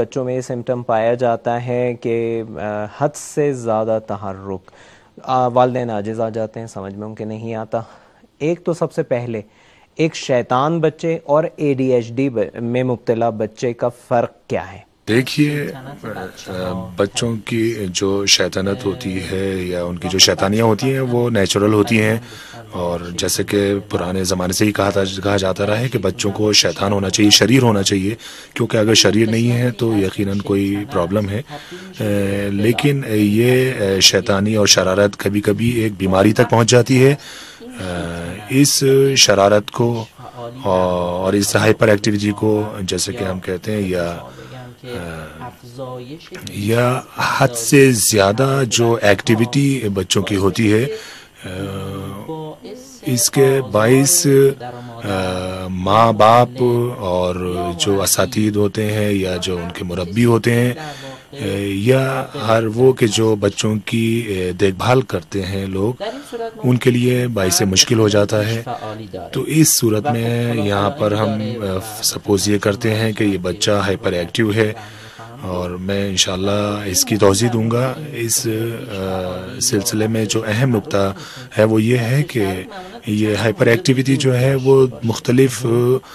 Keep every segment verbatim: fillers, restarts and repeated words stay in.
بچوں میں یہ سمٹم پایا جاتا ہے کہ حد سے زیادہ تحرک، والدین عاجز آ جاتے ہیں، سمجھ میں ان کے نہیں آتا. ایک تو سب سے پہلے ایک شیطان بچے اور اے ڈی ایچ ڈی میں مبتلا بچے کا فرق کیا ہے؟ دیکھیے، بچوں کی جو شیطنت ہوتی ہے یا ان کی جو شیطانیاں ہوتی ہیں وہ نیچرل ہوتی ہیں، اور جیسے کہ پرانے زمانے سے ہی کہا تھا کہا جاتا رہا ہے کہ بچوں کو شیطان ہونا چاہیے، شریر ہونا چاہیے، کیونکہ اگر شریر نہیں ہے تو یقیناً کوئی پرابلم ہے. لیکن یہ شیطانی اور شرارت کبھی کبھی ایک بیماری تک پہنچ جاتی ہے. اس شرارت کو اور اس ہائپر ایکٹیویٹی کو، جیسے کہ ہم کہتے ہیں، یا یا حد سے زیادہ جو ایکٹیویٹی بچوں کی ہوتی ہے، اس کے باعث ماں باپ اور جو اساتذہ ہوتے ہیں یا جو ان کے مربی ہوتے ہیں یا ہر وہ کہ جو بچوں کی دیکھ بھال کرتے ہیں لوگ، ان کے لیے باعث مشکل ہو جاتا ہے. تو اس صورت میں یہاں پر ہم سپوز یہ کرتے ہیں کہ یہ بچہ ہائپر ایکٹیو ہے، اور میں انشاءاللہ اس کی توضیح دوں گا. اس سلسلے میں جو اہم نقطہ ہے وہ یہ ہے کہ یہ ہائپر ایکٹیویٹی جو ہے وہ مختلف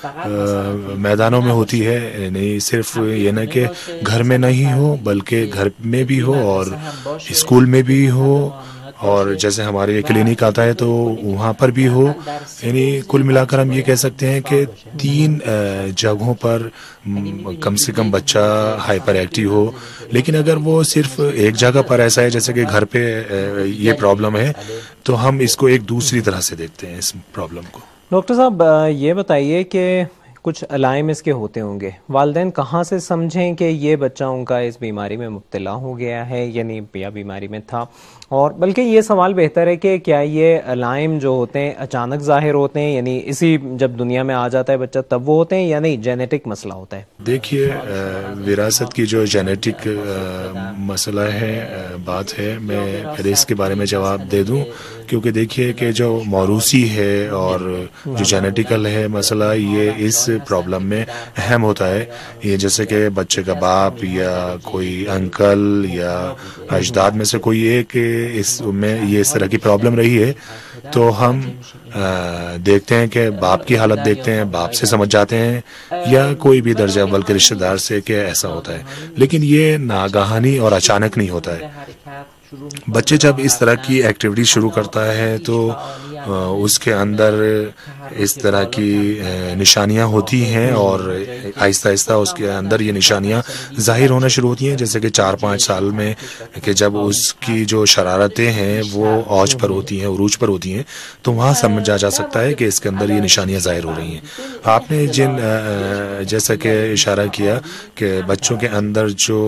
میدانوں میں ہوتی ہے. نہیں صرف یہ نہ کہ گھر میں نہیں ہو، بلکہ گھر میں بھی ہو اور اسکول میں بھی ہو، اور جیسے ہمارے کلینک آتا ہے تو وہاں پر بھی ہو. یعنی کل ملا کر ہم یہ کہہ سکتے ہیں کہ تین جگہوں پر کم سے کم بچہ ہائپر ایکٹیو ہو. لیکن اگر وہ صرف ایک جگہ پر ایسا ہے، جیسے کہ گھر پہ یہ پرابلم ہے، تو ہم اس کو ایک دوسری طرح سے دیکھتے ہیں اس پرابلم کو. ڈاکٹر صاحب یہ بتائیے کہ کچھ علائم اس کے ہوتے ہوں گے، والدین کہاں سے سمجھیں کہ یہ بچہ ان کا اس بیماری میں مبتلا ہو گیا ہے، یعنی یا بیماری میں تھا؟ اور بلکہ یہ سوال بہتر ہے کہ کیا یہ علائم جو ہوتے ہیں اچانک ظاہر ہوتے ہیں، یعنی اسی جب دنیا میں آ جاتا ہے بچہ تب وہ ہوتے ہیں، یا نہیں جینیٹک مسئلہ ہوتا ہے؟ دیکھیے، وراثت کی جو جینیٹک مسئلہ ہے، بات ہے، میں پہلے اس کے بارے میں جواب دے دوں. کیونکہ دیکھیے کہ جو موروثی ہے اور جو جینیٹیکل ہے مسئلہ، یہ اس پرابلم میں اہم ہوتا ہے. یہ جیسے کہ بچے کا باپ یا کوئی انکل یا اجداد میں سے کوئی ایک اس میں یہ اس طرح کی پرابلم رہی ہے، تو ہم دیکھتے ہیں کہ باپ کی حالت دیکھتے ہیں، باپ سے سمجھ جاتے ہیں، یا کوئی بھی درجہ اول کے رشتہ دار سے کہ ایسا ہوتا ہے. لیکن یہ ناگہانی اور اچانک نہیں ہوتا ہے. بچے جب اس طرح کی ایکٹیویٹی شروع کرتا ہے تو اس کے اندر اس طرح کی نشانیاں ہوتی ہیں، اور آہستہ آہستہ اس کے اندر یہ نشانیاں ظاہر ہونا شروع ہوتی ہیں. جیسے کہ چار پانچ سال میں کہ جب اس کی جو شرارتیں ہیں وہ اوج پر ہوتی ہیں، عروج پر ہوتی ہیں، تو وہاں سمجھا جا سکتا ہے کہ اس کے اندر یہ نشانیاں ظاہر ہو رہی ہیں. آپ نے جن جیسا کہ اشارہ کیا کہ بچوں کے اندر جو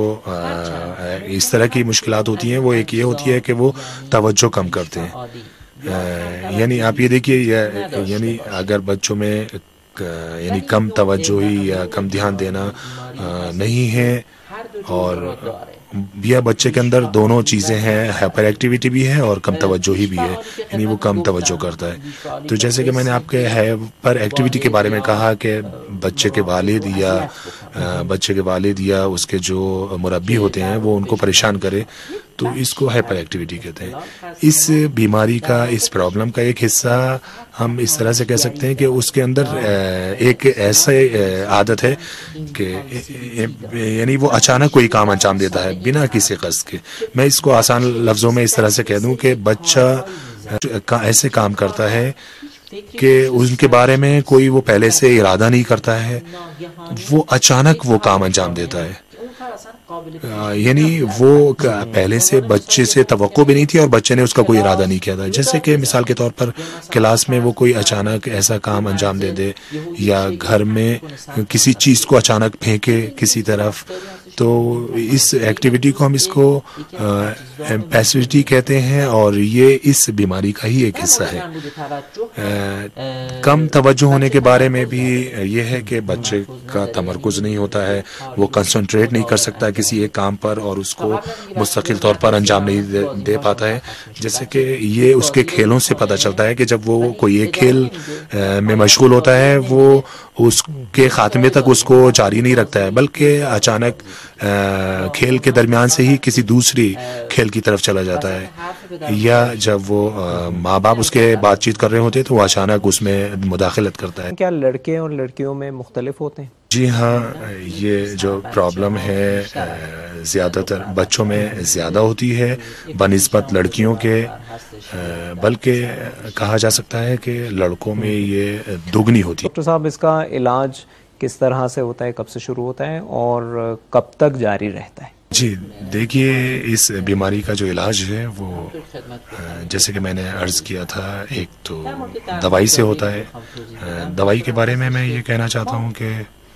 اس طرح کی مشکلات ہوتی ہیں، وہ ایک یہ ہوتی ہے کہ وہ توجہ کم کرتے ہیں. یعنی آپ یہ دیکھیے، یعنی اگر بچوں میں یعنی کم توجہی یا کم دھیان دینا نہیں ہے، اور یا بچے کے اندر دونوں چیزیں ہیں، ہائپر ایکٹیویٹی بھی ہے اور کم توجہی بھی ہے، یعنی وہ کم توجہ کرتا ہے. تو جیسے کہ میں نے آپ کے ہائپر ایکٹیویٹی کے بارے میں کہا کہ بچے کے والد یا بچے کے والد یا اس کے جو مربی ہوتے ہیں وہ ان کو پریشان کرے، تو اس کو ہائپر ایکٹیویٹی کہتے ہیں. اس بیماری کا، اس پرابلم کا ایک حصہ ہم اس طرح سے کہہ سکتے ہیں کہ اس کے اندر ایک ایسا عادت ہے کہ یعنی وہ اچانک کوئی کام انجام دیتا ہے بنا کسی قصد کے. میں اس کو آسان لفظوں میں اس طرح سے کہہ دوں کہ بچہ ایسے کام کرتا ہے کہ ان کے بارے میں کوئی وہ پہلے سے ارادہ نہیں کرتا ہے، وہ اچانک وہ کام انجام دیتا ہے. یعنی وہ پہلے سے بچے سے توقع بھی نہیں تھی اور بچے نے اس کا کوئی ارادہ نہیں کیا تھا. جیسے کہ مثال کے طور پر کلاس میں وہ کوئی اچانک ایسا کام انجام دے دے، یا گھر میں کسی چیز کو اچانک پھینکے کسی طرف. تو اس ایکٹیویٹی کو ہم اس کو پیسیوٹی کہتے ہیں، اور یہ اس بیماری کا ہی ایک حصہ ہے. کم توجہ ہونے کے بارے میں بھی یہ ہے کہ بچے کا تمرکز نہیں ہوتا ہے، وہ کنسنٹریٹ نہیں کر سکتا کسی ایک کام پر اور اس کو مستقل طور پر انجام نہیں دے پاتا ہے. جیسے کہ یہ اس کے کھیلوں سے پتہ چلتا ہے کہ جب وہ کوئی ایک کھیل میں مشغول ہوتا ہے، وہ اس کے خاتمے تک اس کو جاری نہیں رکھتا ہے، بلکہ اچانک کھیل کے درمیان سے ہی کسی دوسری کھیل کی طرف چلا جاتا ہے، یا جب وہ ماں باپ اس کے بات چیت کر رہے ہوتے تو وہ اچانک اس میں مداخلت کرتا ہے۔ کیا لڑکے اور لڑکیوں میں مختلف ہوتے ہیں؟ جی ہاں، یہ جو پرابلم ہے زیادہ تر بچوں میں زیادہ ہوتی ہے بنسبت لڑکیوں کے، بلکہ کہا جا سکتا ہے کہ لڑکوں میں یہ دگنی ہوتی ہے۔ ڈاکٹر صاحب، اس کا علاج کس طرح سے ہوتا ہے، کب سے شروع ہوتا ہے اور کب تک جاری رہتا ہے؟ جی دیکھیے، اس بیماری کا جو علاج ہے وہ جیسے کہ میں نے عرض کیا تھا، ایک تو دوائی سے ہوتا ہے۔ دوائی کے بارے میں میں یہ کہنا چاہتا ہوں کہ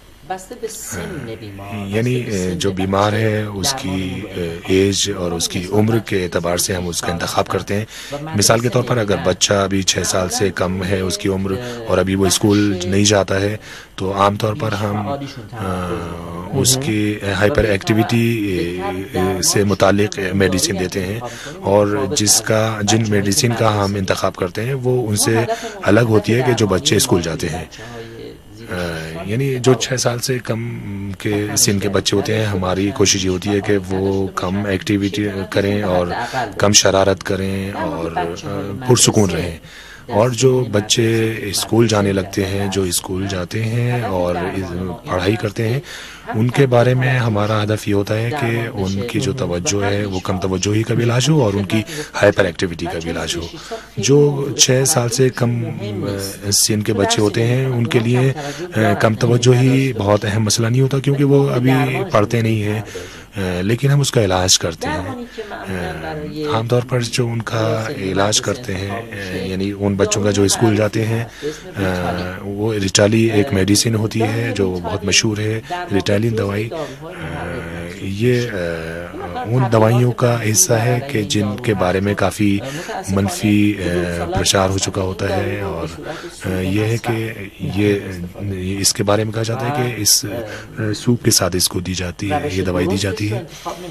یعنی جو بیمار ہے اس کی ایج اور اس کی عمر کے اعتبار سے ہم اس کا انتخاب کرتے ہیں۔ مثال کے طور پر اگر بچہ ابھی چھ سال سے کم ہے اس کی عمر اور ابھی وہ اسکول نہیں جاتا ہے تو عام طور پر ہم اس کی ہائپر ایکٹیویٹی سے متعلق میڈیسن دیتے ہیں، اور جس کا جن میڈیسن کا ہم انتخاب کرتے ہیں وہ ان سے الگ ہوتی ہے کہ جو بچے اسکول جاتے ہیں۔ یعنی جو چھ سال سے کم کے سن کے بچے ہوتے ہیں، ہماری کوشش یہ ہوتی ہے کہ وہ کم ایکٹیویٹی کریں اور کم شرارت کریں اور پرسکون رہیں۔ اور جو بچے اسکول جانے لگتے ہیں، جو اسکول جاتے ہیں اور پڑھائی کرتے ہیں، ان کے بارے میں ہمارا ہدف یہ ہوتا ہے کہ ان کی جو توجہ ہے وہ کم توجہی کا بھی علاج ہو اور ان کی ہائپر ایکٹیویٹی کا بھی علاج ہو۔ جو چھ سال سے کم سن کے بچے ہوتے ہیں ان کے لیے کم توجہی بہت اہم مسئلہ نہیں ہوتا، کیونکہ وہ ابھی پڑھتے نہیں ہیں، لیکن ہم اس کا علاج کرتے ہیں۔ عام طور پر جو ان کا علاج کرتے ہیں، یعنی ان بچوں کا جو اسکول جاتے ہیں، وہ ریٹالی ایک میڈیسن ہوتی ہے جو بہت مشہور ہے، ریٹالین دوائی۔ یہ ان دوائیوں کا حصہ ہے کہ جن کے بارے میں کافی منفی پرچار ہو چکا ہوتا ہے، اور یہ ہے کہ یہ اس کے بارے میں کہا جاتا ہے کہ اس سوپ کے ساتھ اس کو دی جاتی ہے، یہ دوائی دی جاتی ہے،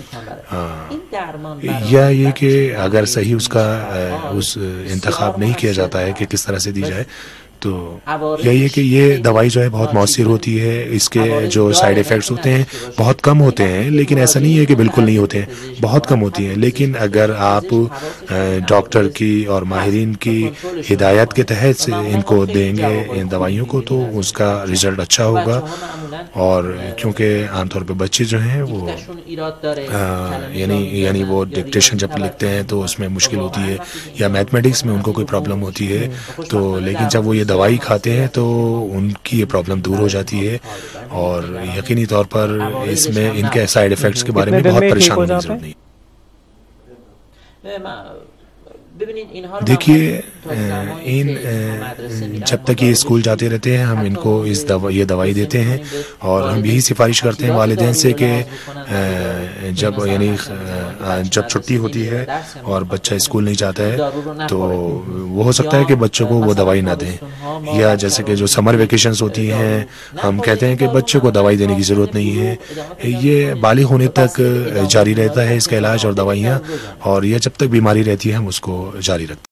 یا یہ کہ اگر صحیح اس کا اس انتخاب نہیں کیا جاتا ہے کہ کس طرح سے دی جائے تو یہی ہے کہ یہ دوائی جو ہے بہت مؤثر ہوتی ہے۔ اس کے جو سائیڈ ایفیکٹس ہوتے ہیں بہت کم ہوتے ہیں، لیکن ایسا نہیں ہے کہ بالکل نہیں ہوتے ہیں، بہت کم ہوتی ہیں، لیکن اگر آپ ڈاکٹر کی اور ماہرین کی ہدایت کے تحت سے ان کو دیں گے ان دوائیوں کو تو اس کا رزلٹ اچھا ہوگا۔ اور کیونکہ عام طور پہ بچے جو ہیں وہ یعنی یعنی وہ ڈکٹیشن جب لکھتے ہیں تو اس میں مشکل ہوتی ہے، یا میتھمیٹکس میں ان کو کوئی پرابلم ہوتی ہے، تو لیکن جب وہ یہ دوائی کھاتے ہیں تو ان کی یہ پرابلم دور ہو جاتی ہے، اور یقینی طور پر اس میں ان کے سائیڈ ایفیکٹس کے بارے میں بہت پریشان ہونے کی ضرورت نہیں۔ دیکھیے، ان جب تک یہ اسکول جاتے رہتے ہیں ہم ان کو اس دوا یہ دوائی دیتے ہیں، اور ہم یہی سفارش کرتے ہیں والدین سے کہ جب یعنی جب چھٹی ہوتی ہے اور بچہ اسکول نہیں جاتا ہے تو وہ ہو سکتا ہے کہ بچوں کو وہ دوائی نہ دیں، یا جیسے کہ جو سمر ویکیشنز ہوتی ہیں ہم کہتے ہیں کہ بچوں کو دوائی دینے کی ضرورت نہیں ہے، یہ بالغ ہونے تک جاری رہتا ہے اس کا علاج اور دوائیاں، اور یہ جب تک بیماری رہتی ہے ہم اس کو جاری رکھتے ہیں۔